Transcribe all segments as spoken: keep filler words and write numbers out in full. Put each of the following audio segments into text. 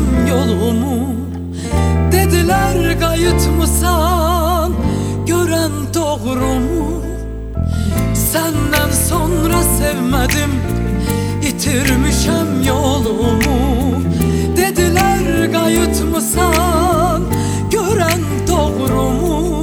yolumu. Dediler kayıtmısan, gören doğru mu? Senden sonra sevmedim, itirmişem yolumu. Dediler kayıtmısan, gören doğru mu?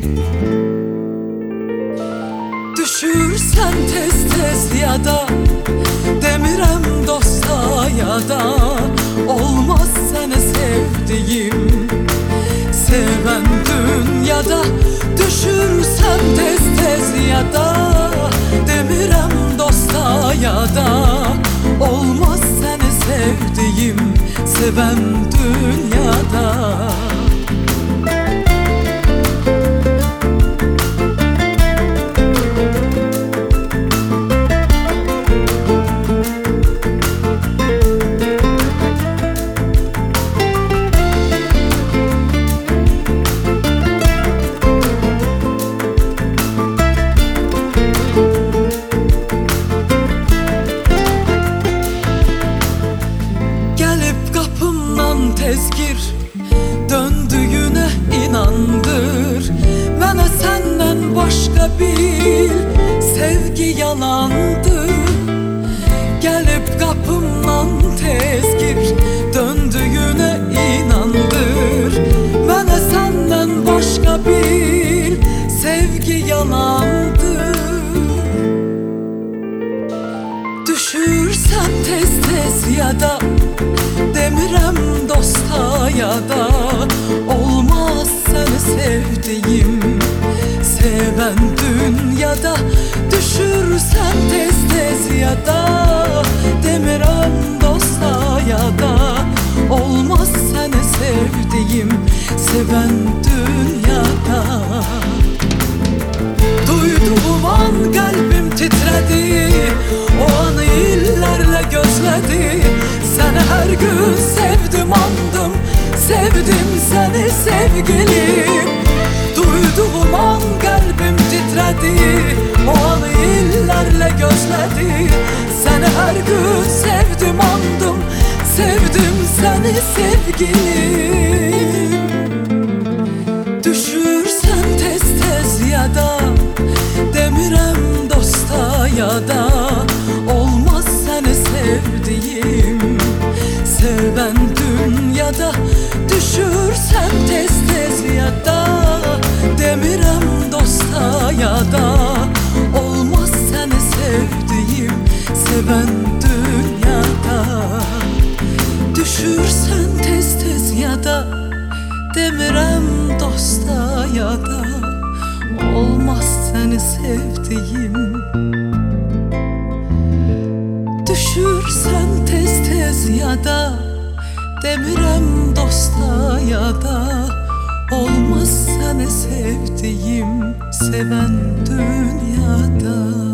Düşürsen tez tez ya da demirem dosta ya da olmaz seni sevdiğim, seven dünyada. Düşürsen tez tez ya da demirem dosta ya da olmaz seni sevdiğim, seven dünyada. Tez gir, döndüğüne inandır. Mənə senden başka bil, sevgi yalandır. Gelip kapımdan tez gir, döndüğüne inandır. Mənə senden başka bil, sevgi yalandır. Düşürsen tez tez ya da demirem dosta ya da olmaz seni sevdiğim, seven dünyada. Düşürsen tez tez ya da demirem dosta ya da olmaz seni sevdiğim, seven dünyada. Duyduğum an kalbim titredi, o anı illerle gözledi. Seni her gün sevdim andım, sevdim seni sevgilim. Duyduğum an kalbim titredi, o anı illerle gözledi. Seni her gün sevdim andım, sevdim seni sevgilim. Düşürsen tez tez ya da demirem dosta ya da olmaz seni sevdiğim, seven dünyada. Düşürsen tez tez ya da demirem dosta ya da olmaz seni sevdiğim, seven dünyada. Düşürsen tez tez ya da demirem dosta ya da olmaz seni sevdiğim. Düşürsen tez tez ya da demirem dosta ya da olmaz seni sevdiğim, seven dünyada.